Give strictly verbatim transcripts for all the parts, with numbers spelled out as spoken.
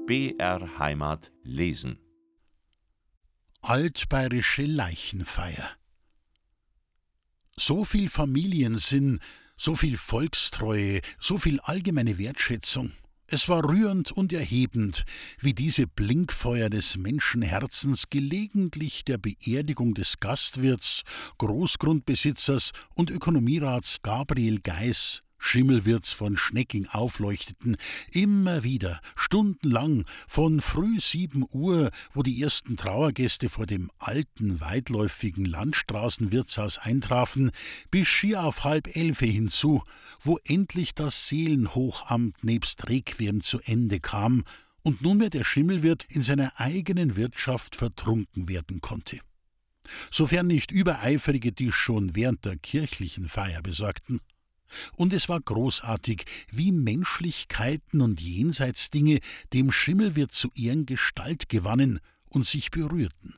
B R Heimat lesen. Altbayerische Leichenfeier. So viel Familiensinn, so viel Volkstreue, so viel allgemeine Wertschätzung. Es war rührend und erhebend, wie diese Blinkfeuer des Menschenherzens gelegentlich der Beerdigung des Gastwirts, Großgrundbesitzers und Ökonomierats Gabriel Geis, Schimmelwirts von Schnecking, aufleuchteten, immer wieder, stundenlang, von früh sieben Uhr, wo die ersten Trauergäste vor dem alten, weitläufigen Landstraßenwirtshaus eintrafen, bis schier auf halb elfe hinzu, wo endlich das Seelenhochamt nebst Requiem zu Ende kam und nunmehr der Schimmelwirt in seiner eigenen Wirtschaft vertrunken werden konnte. Sofern nicht Übereifrige dies schon während der kirchlichen Feier besorgten. Und es war großartig, wie Menschlichkeiten und Jenseitsdinge dem Schimmelwirt zu Ehren Gestalt gewannen und sich berührten.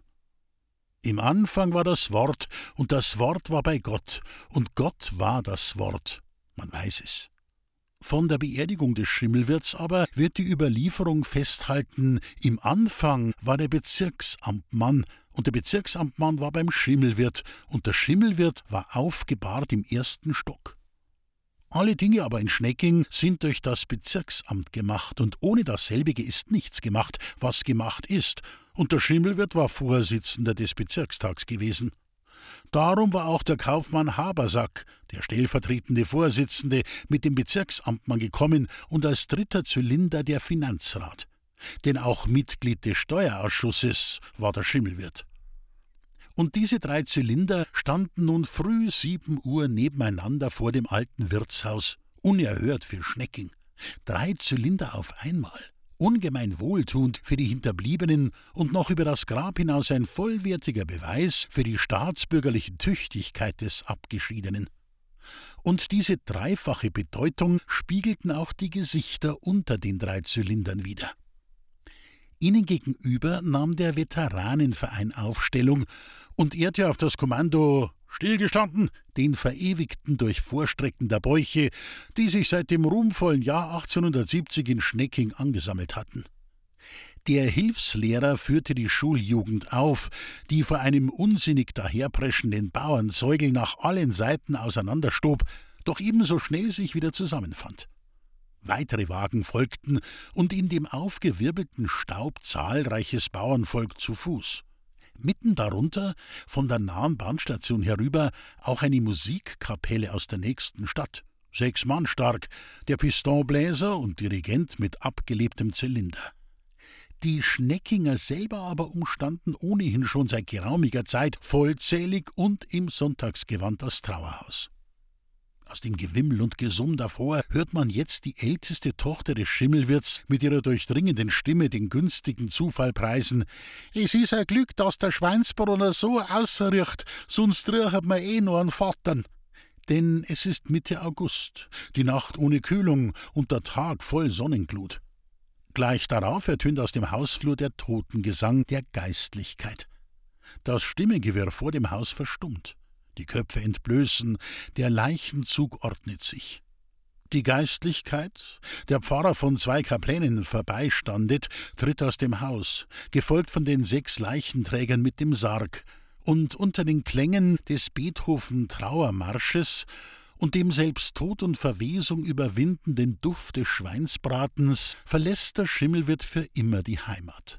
Im Anfang war das Wort, und das Wort war bei Gott, und Gott war das Wort, man weiß es. Von der Beerdigung des Schimmelwirts aber wird die Überlieferung festhalten, im Anfang war der Bezirksamtmann, und der Bezirksamtmann war beim Schimmelwirt, und der Schimmelwirt war aufgebahrt im ersten Stock. Alle Dinge aber in Schnecking sind durch das Bezirksamt gemacht, und ohne dasselbige ist nichts gemacht, was gemacht ist, und der Schimmelwirt war Vorsitzender des Bezirkstags gewesen. Darum war auch der Kaufmann Habersack, der stellvertretende Vorsitzende, mit dem Bezirksamtmann gekommen und als dritter Zylinder der Finanzrat. Denn auch Mitglied des Steuerausschusses war der Schimmelwirt. Und diese drei Zylinder standen nun früh sieben Uhr nebeneinander vor dem alten Wirtshaus, unerhört für Schnecking. Drei Zylinder auf einmal, ungemein wohltuend für die Hinterbliebenen und noch über das Grab hinaus ein vollwertiger Beweis für die staatsbürgerliche Tüchtigkeit des Abgeschiedenen. Und diese dreifache Bedeutung spiegelten auch die Gesichter unter den drei Zylindern wider. Ihnen gegenüber nahm der Veteranenverein Aufstellung und ehrte auf das Kommando »Stillgestanden« den Verewigten durch Vorstrecken der Bäuche, die sich seit dem ruhmvollen Jahr achtzehnhundertsiebzig in Schnecking angesammelt hatten. Der Hilfslehrer führte die Schuljugend auf, die vor einem unsinnig daherpreschenden Bauernzeugel nach allen Seiten auseinanderstob, doch ebenso schnell sich wieder zusammenfand. Weitere Wagen folgten und in dem aufgewirbelten Staub zahlreiches Bauernvolk zu Fuß. Mitten darunter, von der nahen Bahnstation herüber, auch eine Musikkapelle aus der nächsten Stadt, sechs Mann stark, der Pistonbläser und Dirigent mit abgelebtem Zylinder. Die Schneckinger selber aber umstanden ohnehin schon seit geraumiger Zeit vollzählig und im Sonntagsgewand das Trauerhaus. Aus dem Gewimmel und Gesumm davor hört man jetzt die älteste Tochter des Schimmelwirts mit ihrer durchdringenden Stimme den günstigen Zufall preisen. »Es ist ein Glück, dass der Schweinsbrunner so ausriecht, sonst riecht man eh nur an Vatern.« Denn es ist Mitte August, die Nacht ohne Kühlung und der Tag voll Sonnenglut. Gleich darauf ertönt aus dem Hausflur der Totengesang der Geistlichkeit. Das Stimmengewirr vor dem Haus verstummt. Die Köpfe entblößen, der Leichenzug ordnet sich. Die Geistlichkeit, der Pfarrer von zwei Kaplänen vorbeistandet, tritt aus dem Haus, gefolgt von den sechs Leichenträgern mit dem Sarg, und unter den Klängen des Beethoven-Trauermarsches und dem selbst Tod und Verwesung überwindenden Duft des Schweinsbratens verlässt der Schimmelwirt für immer die Heimat.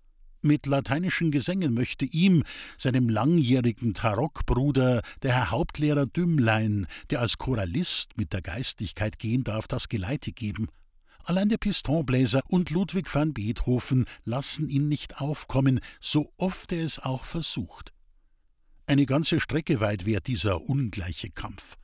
Mit lateinischen Gesängen möchte ihm, seinem langjährigen Tarockbruder, der Herr Hauptlehrer Dümmlein, der als Choralist mit der Geistlichkeit gehen darf, das Geleite geben. Allein der Pistonbläser und Ludwig van Beethoven lassen ihn nicht aufkommen, so oft er es auch versucht. Eine ganze Strecke weit währt dieser ungleiche Kampf.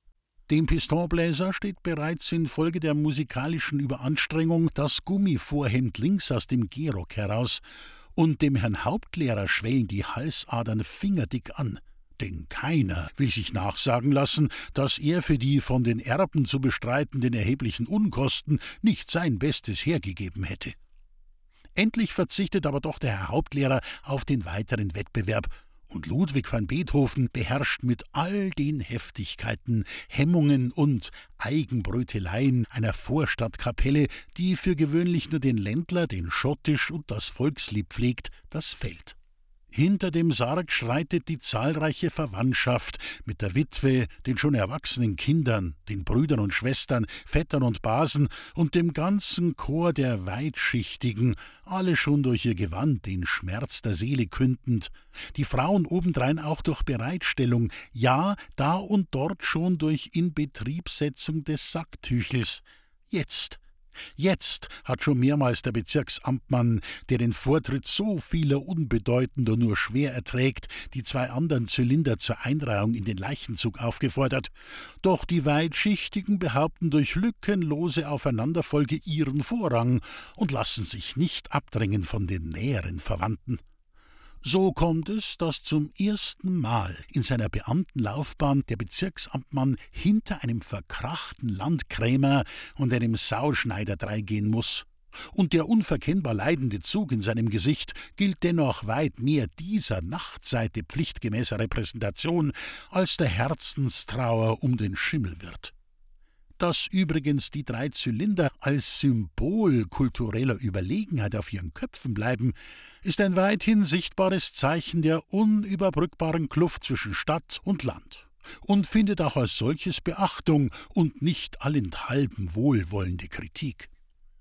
Dem Pistonbläser steht bereits infolge der musikalischen Überanstrengung das Gummivorhemd links aus dem Gehrock heraus, und dem Herrn Hauptlehrer schwellen die Halsadern fingerdick an, denn keiner will sich nachsagen lassen, dass er für die von den Erben zu bestreitenden erheblichen Unkosten nicht sein Bestes hergegeben hätte. Endlich verzichtet aber doch der Herr Hauptlehrer auf den weiteren Wettbewerb Und Ludwig van Beethoven beherrscht mit all den Heftigkeiten, Hemmungen und Eigenbröteleien einer Vorstadtkapelle, die für gewöhnlich nur den Ländler, den Schottisch und das Volkslied pflegt, das Feld. Hinter dem Sarg schreitet die zahlreiche Verwandtschaft mit der Witwe, den schon erwachsenen Kindern, den Brüdern und Schwestern, Vettern und Basen und dem ganzen Chor der Weitschichtigen, alle schon durch ihr Gewand den Schmerz der Seele kündend, die Frauen obendrein auch durch Bereitstellung, ja, da und dort schon durch Inbetriebsetzung des Sacktüchels. Jetzt Jetzt hat schon mehrmals der Bezirksamtmann, der den Vortritt so vieler Unbedeutender nur schwer erträgt, die zwei anderen Zylinder zur Einreihung in den Leichenzug aufgefordert. Doch die Weitschichtigen behaupten durch lückenlose Aufeinanderfolge ihren Vorrang und lassen sich nicht abdrängen von den näheren Verwandten. So kommt es, dass zum ersten Mal in seiner Beamtenlaufbahn der Bezirksamtmann hinter einem verkrachten Landkrämer und einem Sauschneider dreigehen muss. Und der unverkennbar leidende Zug in seinem Gesicht gilt dennoch weit mehr dieser Nachtseite pflichtgemäßer Repräsentation als der Herzenstrauer um den Schimmelwirt. Dass übrigens die drei Zylinder als Symbol kultureller Überlegenheit auf ihren Köpfen bleiben, ist ein weithin sichtbares Zeichen der unüberbrückbaren Kluft zwischen Stadt und Land und findet auch als solches Beachtung und nicht allenthalben wohlwollende Kritik.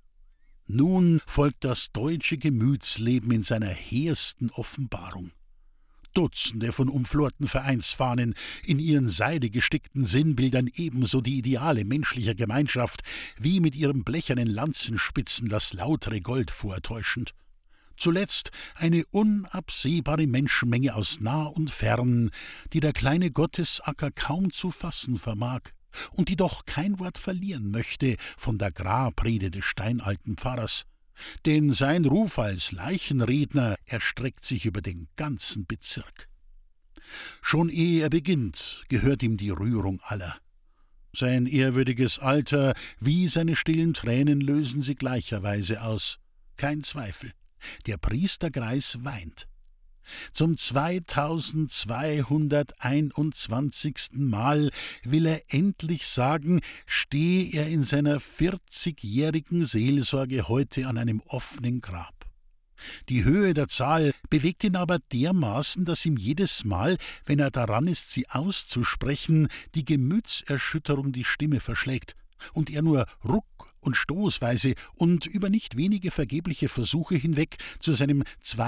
Nun folgt das deutsche Gemütsleben in seiner hehrsten Offenbarung. Dutzende von umflorten Vereinsfahnen, in ihren seidegestickten Sinnbildern ebenso die Ideale menschlicher Gemeinschaft, wie mit ihren blechernen Lanzenspitzen das lautere Gold vortäuschend. Zuletzt eine unabsehbare Menschenmenge aus nah und fern, die der kleine Gottesacker kaum zu fassen vermag und die doch kein Wort verlieren möchte von der Grabrede des steinalten Pfarrers. Denn sein Ruf als Leichenredner erstreckt sich über den ganzen Bezirk. Schon ehe er beginnt, gehört ihm die Rührung aller. Sein ehrwürdiges Alter wie seine stillen Tränen lösen sie gleicherweise aus. Kein Zweifel, der Priestergreis weint. Zum zweitausendzweihunderteinundzwanzigsten Mal will er endlich sagen, stehe er in seiner vierzigjährigen Seelsorge heute an einem offenen Grab. Die Höhe der Zahl bewegt ihn aber dermaßen, dass ihm jedes Mal, wenn er daran ist, sie auszusprechen, die Gemütserschütterung die Stimme verschlägt und er nur ruck- und stoßweise und über nicht wenige vergebliche Versuche hinweg zu seinem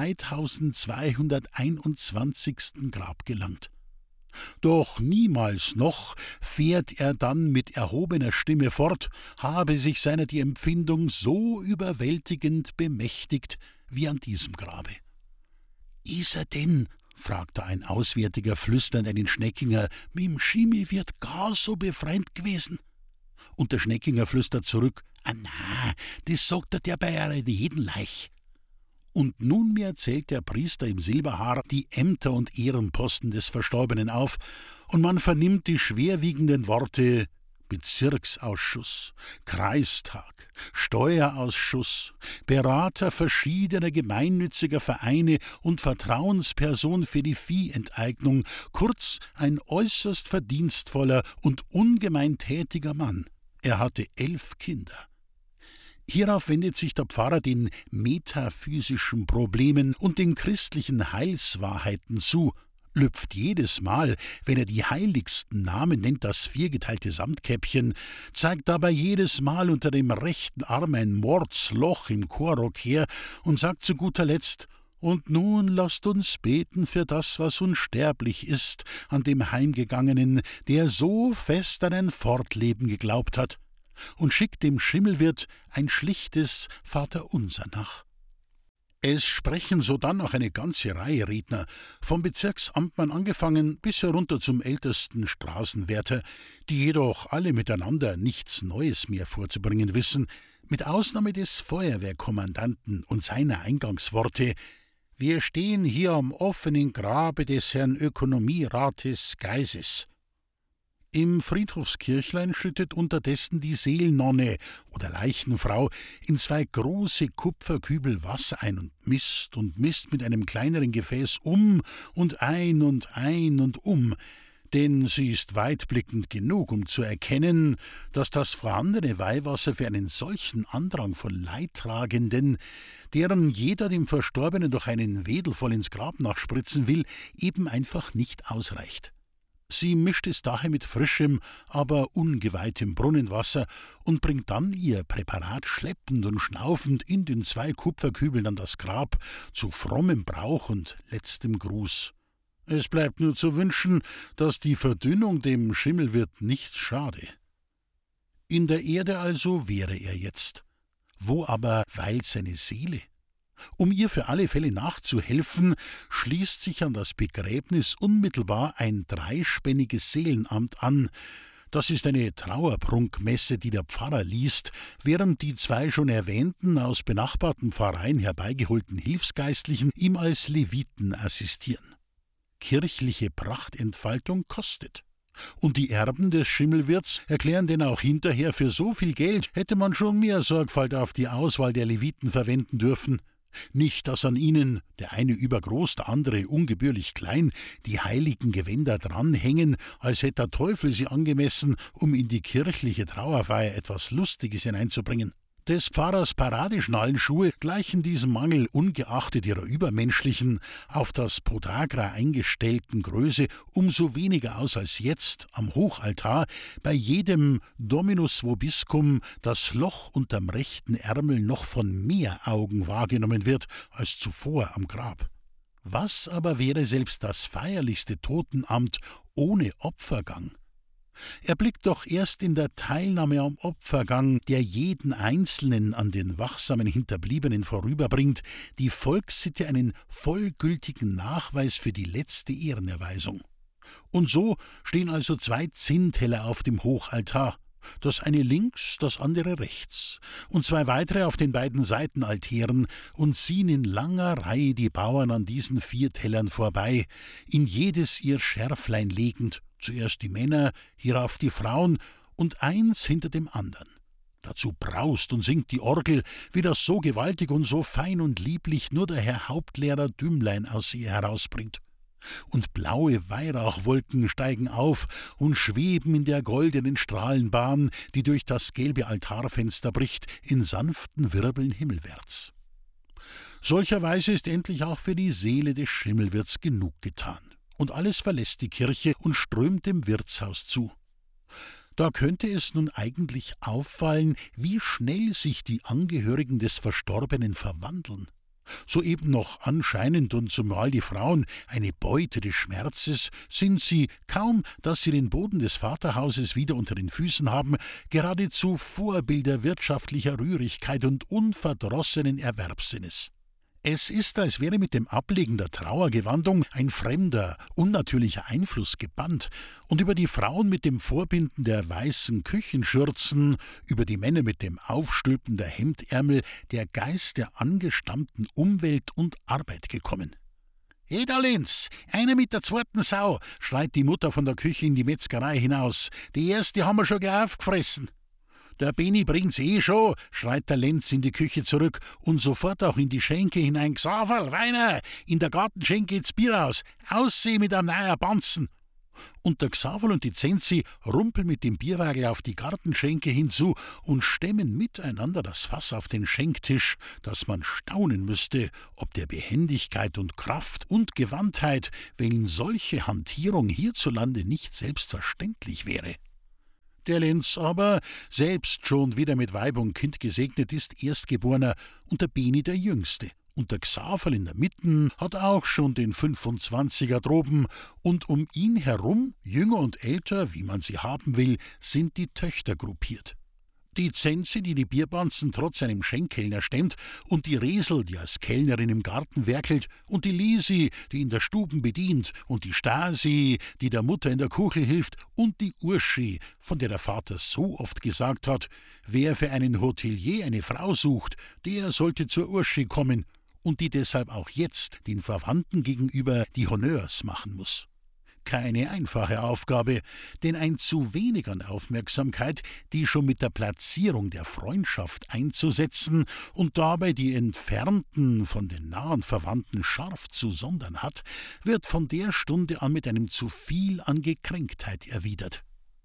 zweitausendzweihunderteinundzwanzigsten Grab gelangt. Doch niemals noch fährt er dann mit erhobener Stimme fort, habe sich seiner die Empfindung so überwältigend bemächtigt wie an diesem Grabe. »Is er denn«, fragte ein Auswärtiger flüsternd einen Schneckinger, »mit'm Schimi wird gar so befreund gewesen?« Und der Schneckinger flüstert zurück, »Ah na, das sagt er der bei einer jeden Leich.« Und nunmehr zählt der Priester im Silberhaar die Ämter und Ehrenposten des Verstorbenen auf, und man vernimmt die schwerwiegenden Worte Bezirksausschuss, Kreistag, Steuerausschuss, Berater verschiedener gemeinnütziger Vereine und Vertrauensperson für die Viehenteignung, kurz ein äußerst verdienstvoller und ungemein tätiger Mann. Er hatte elf Kinder. Hierauf wendet sich der Pfarrer den metaphysischen Problemen und den christlichen Heilswahrheiten zu, lüpft jedes Mal, wenn er die heiligsten Namen nennt, das viergeteilte Samtkäppchen, zeigt dabei jedes Mal unter dem rechten Arm ein Mordsloch im Chorrock her und sagt zu guter Letzt: »Und nun lasst uns beten für das, was unsterblich ist, an dem Heimgegangenen, der so fest an ein Fortleben geglaubt hat«, und schickt dem Schimmelwirt ein schlichtes Vaterunser nach. Es sprechen sodann noch eine ganze Reihe Redner, vom Bezirksamtmann angefangen bis herunter zum ältesten Straßenwärter, die jedoch alle miteinander nichts Neues mehr vorzubringen wissen, mit Ausnahme des Feuerwehrkommandanten und seiner Eingangsworte: »Wir stehen hier am offenen Grabe des Herrn Ökonomierates Geises.« Im Friedhofskirchlein schüttet unterdessen die Seelnonne oder Leichenfrau in zwei große Kupferkübel Wasser ein und misst und misst mit einem kleineren Gefäß um und ein und ein und um, denn sie ist weitblickend genug, um zu erkennen, dass das vorhandene Weihwasser für einen solchen Andrang von Leidtragenden, deren jeder dem Verstorbenen durch einen Wedel voll ins Grab nachspritzen will, eben einfach nicht ausreicht. Sie mischt es daher mit frischem, aber ungeweihtem Brunnenwasser und bringt dann ihr Präparat schleppend und schnaufend in den zwei Kupferkübeln an das Grab, zu frommem Brauch und letztem Gruß. Es bleibt nur zu wünschen, dass die Verdünnung dem Schimmelwirt nichts schade. In der Erde also wäre er jetzt. Wo aber weilt seine Seele? Um ihr für alle Fälle nachzuhelfen, schließt sich an das Begräbnis unmittelbar ein dreispänniges Seelenamt an. Das ist eine Trauerprunkmesse, die der Pfarrer liest, während die zwei schon erwähnten, aus benachbarten Pfarreien herbeigeholten Hilfsgeistlichen ihm als Leviten assistieren. Kirchliche Prachtentfaltung kostet. Und die Erben des Schimmelwirts erklären denn auch hinterher, für so viel Geld hätte man schon mehr Sorgfalt auf die Auswahl der Leviten verwenden dürfen. Nicht, dass an ihnen, der eine übergroß, der andere ungebührlich klein, die heiligen Gewänder dranhängen, als hätte der Teufel sie angemessen, um in die kirchliche Trauerfeier etwas Lustiges hineinzubringen. Des Pfarrers Paradeschnallenschuhe gleichen diesem Mangel ungeachtet ihrer übermenschlichen, auf das Podagra eingestellten Größe umso weniger aus, als jetzt am Hochaltar bei jedem Dominus vobiscum das Loch unterm rechten Ärmel noch von mehr Augen wahrgenommen wird als zuvor am Grab. Was aber wäre selbst das feierlichste Totenamt ohne Opfergang? Er blickt doch erst in der Teilnahme am Opfergang, der jeden Einzelnen an den wachsamen Hinterbliebenen vorüberbringt, die Volkssitte einen vollgültigen Nachweis für die letzte Ehrenerweisung. Und so stehen also zwei Zinnteller auf dem Hochaltar, das eine links, das andere rechts, und zwei weitere auf den beiden Seitenaltären, und ziehen in langer Reihe die Bauern an diesen vier Tellern vorbei, in jedes ihr Schärflein legend, zuerst die Männer, hierauf die Frauen und eins hinter dem andern. Dazu braust und singt die Orgel, wie das so gewaltig und so fein und lieblich nur der Herr Hauptlehrer Dümmlein aus ihr herausbringt. Und blaue Weihrauchwolken steigen auf und schweben in der goldenen Strahlenbahn, die durch das gelbe Altarfenster bricht, in sanften Wirbeln himmelwärts. Solcherweise ist endlich auch für die Seele des Schimmelwirts genug getan. Und alles verlässt die Kirche und strömt dem Wirtshaus zu. Da könnte es nun eigentlich auffallen, wie schnell sich die Angehörigen des Verstorbenen verwandeln. Soeben noch anscheinend und zumal die Frauen eine Beute des Schmerzes, sind sie, kaum dass sie den Boden des Vaterhauses wieder unter den Füßen haben, geradezu Vorbilder wirtschaftlicher Rührigkeit und unverdrossenen Erwerbssinnes. Es ist, als wäre mit dem Ablegen der Trauergewandung ein fremder, unnatürlicher Einfluss gebannt, und über die Frauen mit dem Vorbinden der weißen Küchenschürzen, über die Männer mit dem Aufstülpen der Hemdärmel der Geist der angestammten Umwelt und Arbeit gekommen. »He da, Lenz, einer mit der zweiten Sau«, schreit die Mutter von der Küche in die Metzgerei hinaus. »Die erste haben wir schon gleich aufgefressen.« »Der Benni bringt's eh schon«, schreit der Lenz in die Küche zurück und sofort auch in die Schenke hinein. »Gsaferl, Weiner, in der Gartenschenke jetzt Bier aus, ausseh mit einem neuen Banzen.« Und der Gsaferl und die Zenzi rumpeln mit dem Bierwagel auf die Gartenschenke hinzu und stemmen miteinander das Fass auf den Schenktisch, dass man staunen müsste, ob der Behendigkeit und Kraft und Gewandtheit wegen solche Hantierung hierzulande nicht selbstverständlich wäre. Der Lenz aber, selbst schon wieder mit Weib und Kind gesegnet, ist Erstgeborener und der Beni der Jüngste. Und der Gsaferl in der Mitte hat auch schon den Fünfundzwanziger droben, und um ihn herum, jünger und älter, wie man sie haben will, sind die Töchter gruppiert. Die Zenzi, die die Bierbanzen trotz einem Schenkkellner stemmt, und die Resel, die als Kellnerin im Garten werkelt, und die Lisi, die in der Stuben bedient, und die Stasi, die der Mutter in der Kuchel hilft, und die Urschi, von der der Vater so oft gesagt hat, wer für einen Hotelier eine Frau sucht, der sollte zur Urschi kommen, und die deshalb auch jetzt den Verwandten gegenüber die Honneurs machen muss. keine einfache Aufgabe, denn ein zu wenig an Aufmerksamkeit, die schon mit der Platzierung der Freundschaft einzusetzen und dabei die Entfernten von den nahen Verwandten scharf zu sondern hat, wird von der Stunde an mit einem zu viel an Gekränktheit erwidert.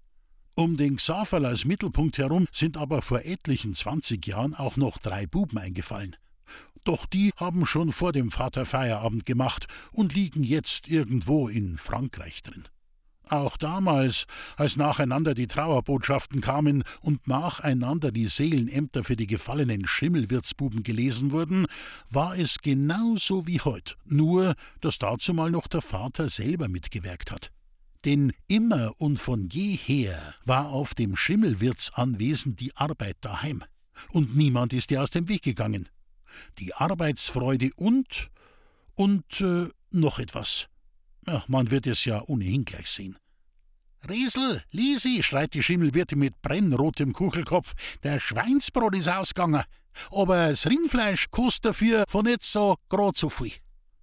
Um den Xaverl als Mittelpunkt herum sind aber vor etlichen zwanzig Jahren auch noch drei Buben eingefallen. Doch die haben schon vor dem Vater Feierabend gemacht und liegen jetzt irgendwo in Frankreich drin. Auch damals, als nacheinander die Trauerbotschaften kamen und nacheinander die Seelenämter für die gefallenen Schimmelwirtsbuben gelesen wurden, war es genauso wie heut, nur dass dazumal noch der Vater selber mitgewirkt hat. Denn immer und von jeher war auf dem Schimmelwirtsanwesen die Arbeit daheim, und niemand ist ihr aus dem Weg gegangen. Die Arbeitsfreude und, und äh, noch etwas. Ja, man wird es ja ohnehin gleich sehen. »Riesel, Lisi«, schreit die Schimmelwirtin mit brennrotem Kuchelkopf, »der Schweinsbrot ist ausgegangen, aber das Rindfleisch kostet dafür von nicht so grad so viel.«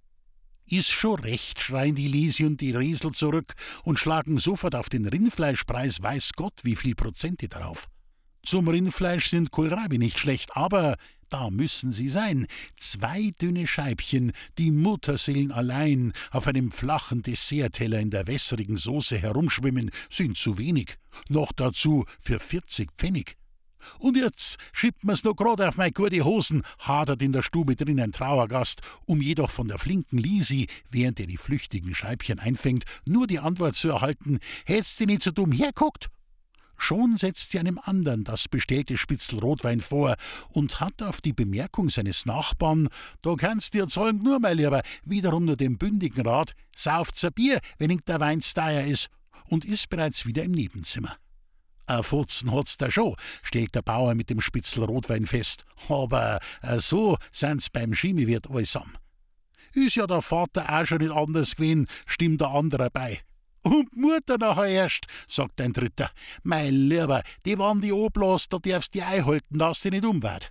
»Ist schon recht«, schreien die Lisi und die Riesel zurück und schlagen sofort auf den Rindfleischpreis weiß Gott wie viel Prozente darauf. Zum Rindfleisch sind Kohlrabi nicht schlecht, aber da müssen sie sein. Zwei dünne Scheibchen, die Mutterseelen allein auf einem flachen Dessertteller in der wässrigen Soße herumschwimmen, sind zu wenig. Noch dazu für vierzig Pfennig. Und jetzt schiebt mir's noch grad auf meine gute Hosen, hadert in der Stube drin ein Trauergast, um jedoch von der flinken Lisi, während er die flüchtigen Scheibchen einfängt, nur die Antwort zu erhalten: »Hätt's dich nicht so dumm herguckt?« Schon setzt sie einem anderen das bestellte Spitzel Rotwein vor und hat auf die Bemerkung seines Nachbarn: »Da kannst dir zahlen nur, mein Lieber«, wiederum nur den bündigen Rat: »Sauft's ein Bier, wenn nicht der Wein teuer ist«, und ist bereits wieder im Nebenzimmer. »Ein Fotzen hat's da schon«, stellt der Bauer mit dem Spitzel Rotwein fest, »aber äh, so sind's beim Schimiwirt allesamt.« »Ist ja der Vater auch schon nicht anders gewesen«, stimmt der andere bei. »Und Mutter nachher erst«, sagt ein Dritter. »Mein Lieber, die waren die Oblas, da darfst die einhalten, dass die nicht umwart.«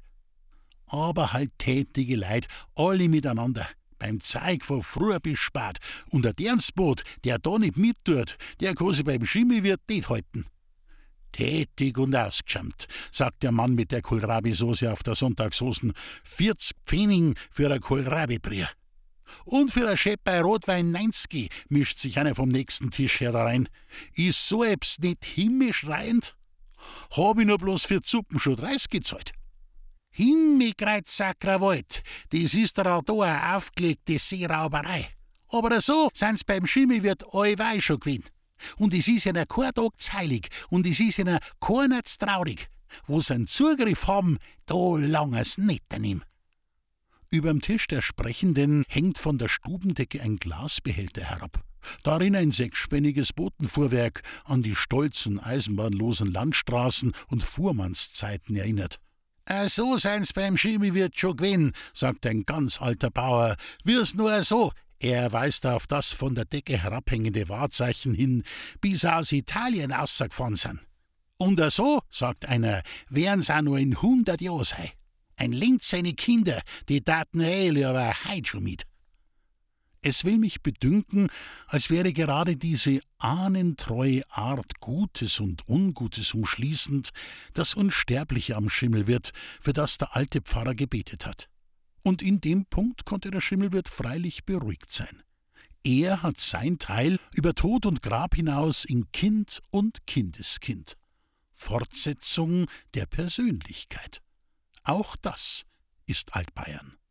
Aber halt tätige Leid, alle miteinander, beim Zeug von früh bis spät, und der Dernsbot, der da nicht mittut, der kann sich beim Schimiwirt nicht halten. »Tätig und ausgeschämt«, sagt der Mann mit der Kohlrabi-Soße auf der Sonntagshosen. »vierzig Pfennig für ein Kohlrabi-Brier.« »Und für ein Schäppei Rotwein neunzig«, mischt sich einer vom nächsten Tisch her da rein. »Ist so etwas nicht himmelschreiend? Hab ich nur bloß für Zuppen schon dreißig gezahlt.« »Himmelkreuz Sakrawald, das ist doch auch da eine aufgelegte Seerauberei. Aber so sind's beim Schimiwirt allweil schon gewesen. Und es ist ihnen kein Tag heilig und es ist ihnen keiner traurig. Wo sie einen Zugriff haben, da langen's nicht daneben.« Überm Tisch der Sprechenden hängt von der Stubendecke ein Glasbehälter herab. Darin ein sechsspänniges Botenfuhrwerk an die stolzen, eisenbahnlosen Landstraßen und Fuhrmannszeiten erinnert. »Äh, so sind's beim Schimiwirt schon gewesen«, sagt ein ganz alter Bauer. »Wir's nur so«, er weist auf das von der Decke herabhängende Wahrzeichen hin, »bis sie aus Italien rausgefahren sind.« »Und so«, sagt einer, »wären's auch nur in hundert Jahren sein. Ein Lenz seine Kinder, die taten eh aber heut schon mit.« Es will mich bedünken, als wäre gerade diese ahnentreue Art Gutes und Ungutes umschließend das Unsterbliche am Schimmelwirt, für das der alte Pfarrer gebetet hat. Und in dem Punkt konnte der Schimmelwirt freilich beruhigt sein. Er hat sein Teil über Tod und Grab hinaus in Kind und Kindeskind. Fortsetzung der Persönlichkeit. Auch das ist Altbayern.